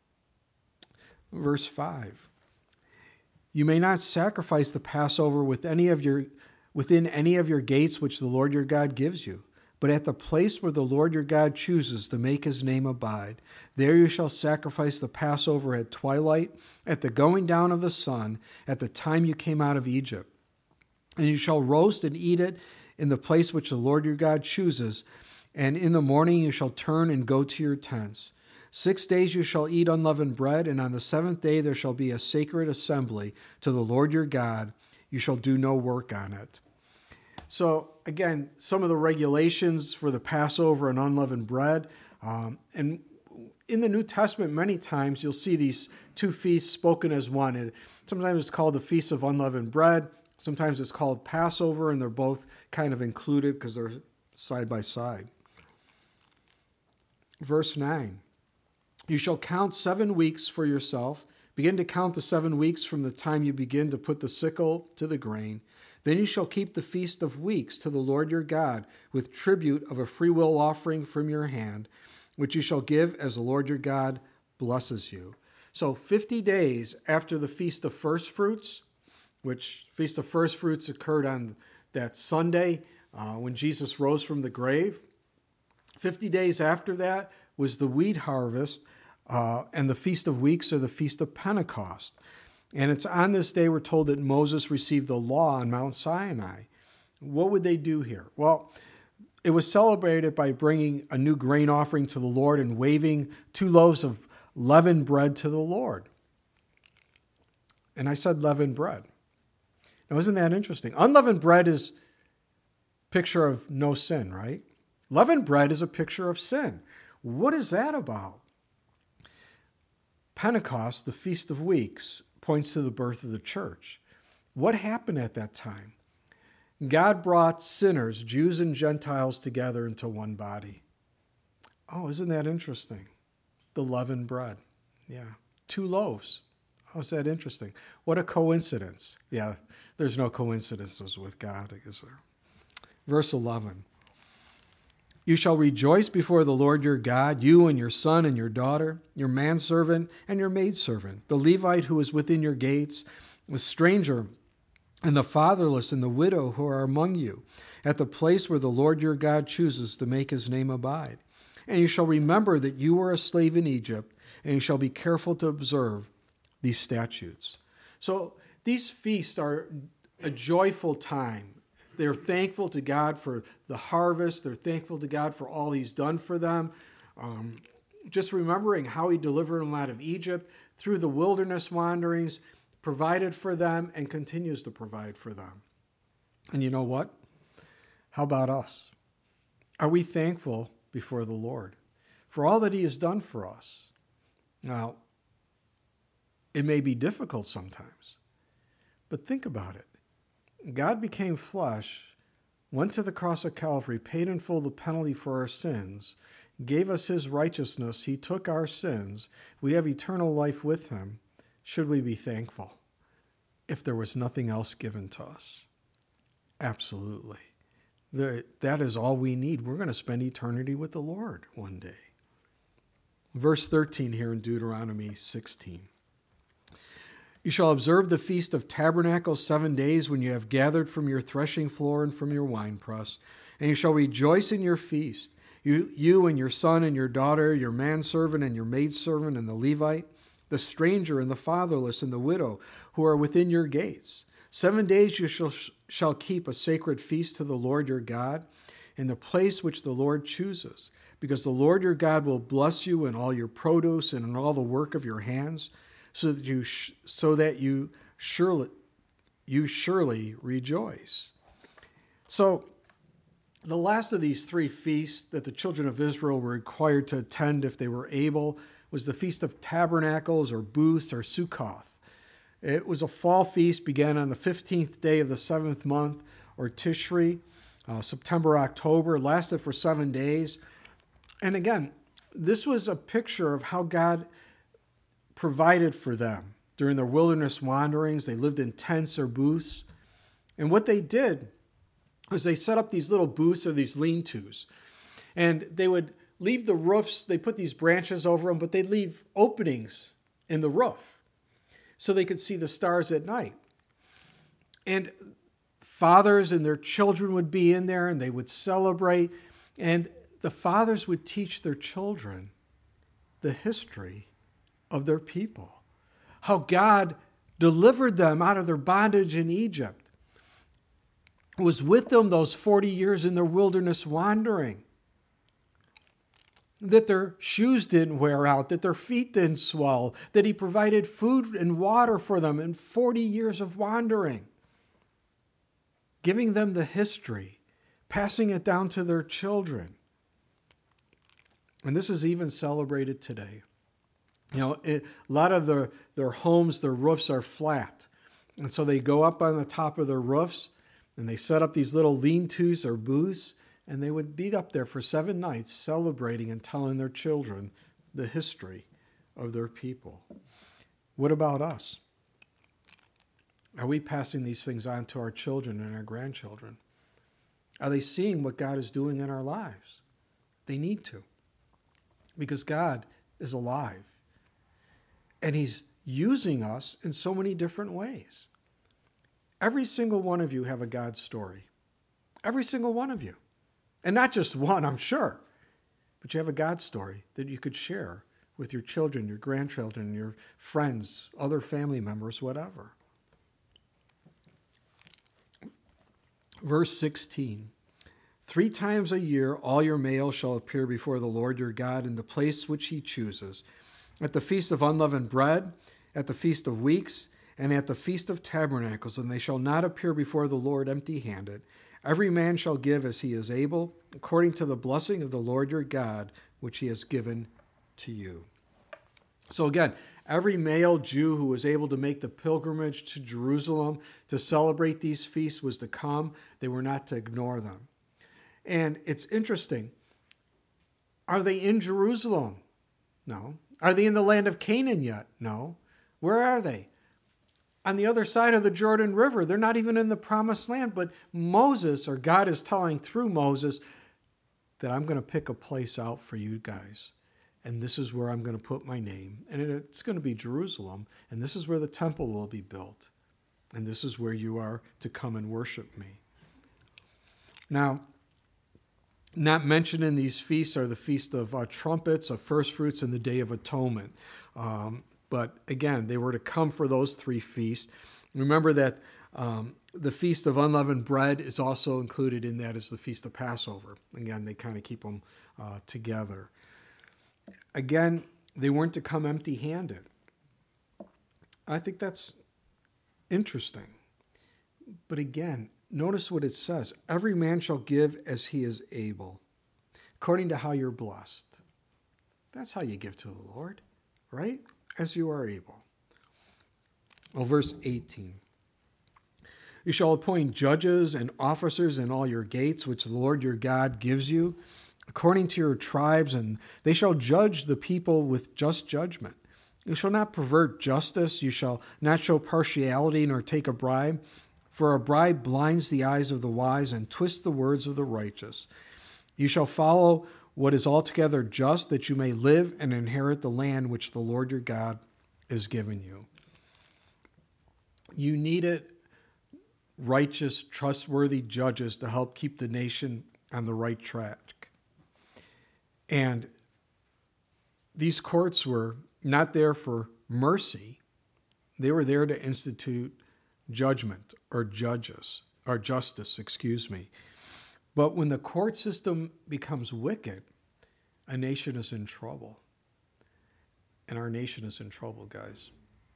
Verse 5. You may not sacrifice the Passover within any of your gates which the Lord your God gives you, but at the place where the Lord your God chooses to make his name abide. There you shall sacrifice the Passover at twilight, at the going down of the sun, at the time you came out of Egypt. And you shall roast and eat it in the place which the Lord your God chooses, and in the morning you shall turn and go to your tents. 6 days you shall eat unleavened bread, and on the 7th day there shall be a sacred assembly to the Lord your God. You shall do no work on it. So again, some of the regulations for the Passover and unleavened bread. And in the New Testament, many times you'll see these two feasts spoken as one. And sometimes it's called the Feast of Unleavened Bread. Sometimes it's called Passover, and they're both kind of included because they're side by side. Verse 9. You shall count 7 weeks for yourself. Begin to count the 7 weeks from the time you begin to put the sickle to the grain. Then you shall keep the Feast of Weeks to the Lord your God with tribute of a freewill offering from your hand, which you shall give as the Lord your God blesses you. So 50 days after the Feast of First Fruits, which Feast of First Fruits occurred on that Sunday when Jesus rose from the grave. 50 days after that was the wheat harvest and the Feast of Weeks, or the Feast of Pentecost. And it's on this day we're told that Moses received the law on Mount Sinai. What would they do here? Well, it was celebrated by bringing a new grain offering to the Lord and waving 2 loaves of leavened bread to the Lord. And I said leavened bread. Now, isn't that interesting? Unleavened bread is a picture of no sin, right? Leavened bread is a picture of sin. What is that about? Pentecost, the Feast of Weeks, points to the birth of the church. What happened at that time? God brought sinners, Jews and Gentiles, together into one body. Oh, isn't that interesting? The leavened bread. Yeah. 2 loaves. Oh, is that interesting? What a coincidence. Yeah, there's no coincidences with God, is there? Verse 11. You shall rejoice before the Lord your God, you and your son and your daughter, your manservant and your maidservant, the Levite who is within your gates, the stranger and the fatherless and the widow who are among you, at the place where the Lord your God chooses to make his name abide. And you shall remember that you were a slave in Egypt, and you shall be careful to observe these statutes. So these feasts are a joyful time. They're thankful to God for the harvest. They're thankful to God for all he's done for them. Just remembering how he delivered them out of Egypt through the wilderness wanderings, provided for them, and continues to provide for them. And you know what? How about us? Are we thankful before the Lord for all that he has done for us? Now, it may be difficult sometimes, but think about it. God became flesh, went to the cross of Calvary, paid in full the penalty for our sins, gave us his righteousness. He took our sins. We have eternal life with him. Should we be thankful if there was nothing else given to us? Absolutely. That is all we need. We're going to spend eternity with the Lord one day. Verse 13 here in Deuteronomy 16. You shall observe the Feast of Tabernacles 7 days when you have gathered from your threshing floor and from your winepress, and you shall rejoice in your feast, you and your son and your daughter, your manservant and your maidservant and the Levite, the stranger and the fatherless and the widow who are within your gates. 7 days you shall keep a sacred feast to the Lord your God in the place which the Lord chooses, because the Lord your God will bless you in all your produce and in all the work of your hands, so that you surely rejoice. So the last of these three feasts that the children of Israel were required to attend if they were able was the Feast of Tabernacles or Booths or Sukkoth. It was a fall feast, began on the 15th day of the 7th month, or Tishri, September, October, lasted for 7 days. And again, this was a picture of how God provided for them during their wilderness wanderings. They lived in tents or booths. And what they did was they set up these little booths or these lean-tos. And they would leave the roofs, they put these branches over them, but they'd leave openings in the roof so they could see the stars at night. And fathers and their children would be in there and they would celebrate. And the fathers would teach their children the history of their people, how God delivered them out of their bondage in Egypt, was with them those 40 years in their wilderness wandering, that their shoes didn't wear out, that their feet didn't swell, that he provided food and water for them in 40 years of wandering, giving them the history, passing it down to their children. And this is even celebrated today. You know, a lot of their homes, their roofs are flat. And so they go up on the top of their roofs and they set up these little lean-tos or booths, and they would be up there for 7 nights celebrating and telling their children the history of their people. What about us? Are we passing these things on to our children and our grandchildren? Are they seeing what God is doing in our lives? They need to, because God is alive. And he's using us in so many different ways. Every single one of you have a God story. Every single one of you. And not just one, I'm sure. But you have a God story that you could share with your children, your grandchildren, your friends, other family members, whatever. Verse 16. 3 times a year all your males shall appear before the Lord your God in the place which he chooses, at the feast of unleavened bread, at the feast of weeks, and at the feast of tabernacles, and they shall not appear before the Lord empty-handed. Every man shall give as he is able, according to the blessing of the Lord your God, which he has given to you. So again, every male Jew who was able to make the pilgrimage to Jerusalem to celebrate these feasts was to come. They were not to ignore them. And it's interesting. Are they in Jerusalem? No. Are they in the land of Canaan yet? No. Where are they? On the other side of the Jordan River. They're not even in the promised land. But Moses, or God is telling through Moses, that I'm going to pick a place out for you guys. And this is where I'm going to put my name. And it's going to be Jerusalem. And this is where the temple will be built. And this is where you are to come and worship me. Now, Not mentioned in these feasts are the Feast of Trumpets, of First Fruits, and the Day of Atonement. But again, they were to come for those three feasts. Remember that the Feast of Unleavened Bread is also included in that as the Feast of Passover. Again, they kind of keep them together. Again, they weren't to come empty-handed. I think that's interesting. But again, notice what it says. Every man shall give as he is able, according to how you're blessed. That's how you give to the Lord, right? As you are able. Well, verse 18. You shall appoint judges and officers in all your gates, which the Lord your God gives you, according to your tribes, and they shall judge the people with just judgment. You shall not pervert justice. You shall not show partiality, nor take a bribe. For a bribe blinds the eyes of the wise and twists the words of the righteous. You shall follow what is altogether just, that you may live and inherit the land which the Lord your God is giving you. You needed righteous, trustworthy judges to help keep the nation on the right track. And these courts were not there for mercy. They were there to institute judgment or justice. But when the court system becomes wicked, a nation is in trouble. And our nation is in trouble, guys.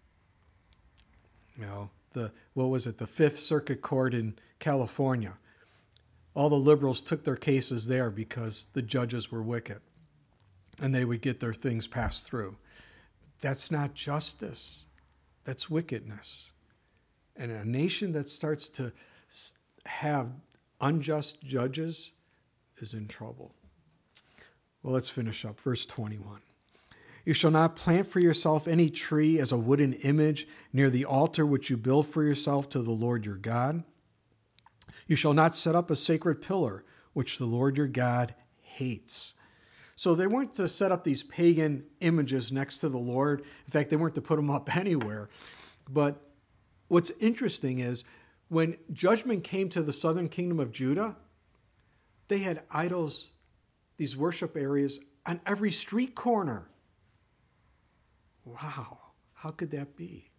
You know, the Fifth Circuit Court in California. All the liberals took their cases there because the judges were wicked. And they would get their things passed through. That's not justice. That's wickedness. And a nation that starts to have unjust judges is in trouble. Well, let's finish up. Verse 21. You shall not plant for yourself any tree as a wooden image near the altar which you build for yourself to the Lord your God. You shall not set up a sacred pillar which the Lord your God hates. So they weren't to set up these pagan images next to the Lord. In fact, they weren't to put them up anywhere. But what's interesting is when judgment came to the southern kingdom of Judah, they had idols, these worship areas, on every street corner. Wow, how could that be?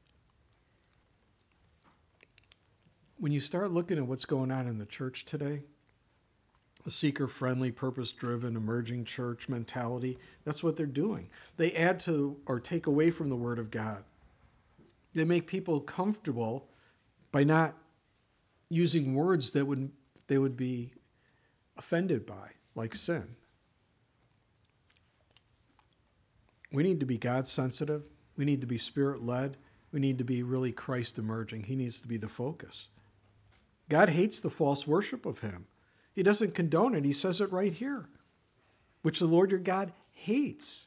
When you start looking at what's going on in the church today, a seeker-friendly, purpose-driven, emerging church mentality, that's what they're doing. They add to or take away from the Word of God. They make people comfortable by not using words that they would be offended by, like sin. We need to be God-sensitive. We need to be Spirit-led. We need to be really Christ-emerging. He needs to be the focus. God hates the false worship of Him. He doesn't condone it. He says it right here, which the Lord your God hates.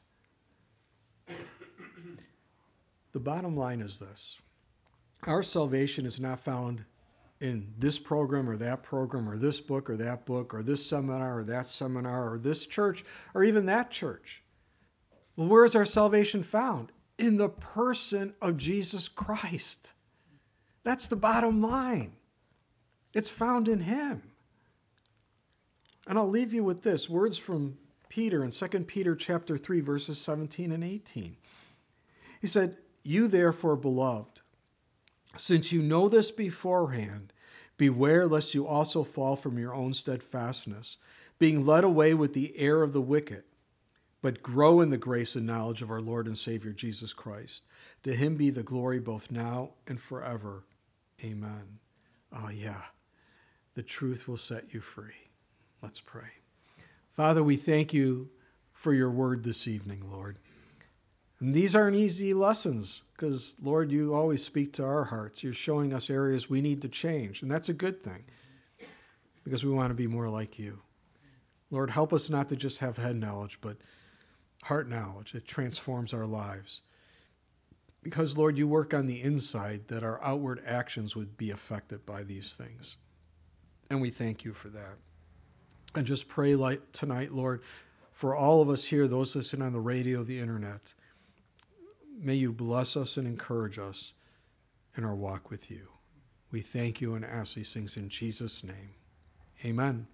The bottom line is this. Our salvation is not found in this program or this book or that book or this seminar or that seminar or this church or even that church. Well, where is our salvation found? In the person of Jesus Christ. That's the bottom line. It's found in Him. And I'll leave you with this, words from Peter in 2 Peter chapter 3, verses 17 and 18. He said, "You therefore, beloved, since you know this beforehand, beware lest you also fall from your own steadfastness, being led away with the error of the wicked, but grow in the grace and knowledge of our Lord and Savior Jesus Christ. To Him be the glory both now and forever. Amen." Oh yeah, the truth will set you free. Let's pray. Father, we thank you for your word this evening, Lord. And these aren't easy lessons because, Lord, you always speak to our hearts. You're showing us areas we need to change, and that's a good thing because we want to be more like you. Lord, help us not to just have head knowledge, but heart knowledge. It transforms our lives. Because, Lord, you work on the inside that our outward actions would be affected by these things. And we thank you for that. And just pray tonight, Lord, for all of us here, those listening on the radio, the internet. May you bless us and encourage us in our walk with you. We thank you and ask these things in Jesus' name. Amen.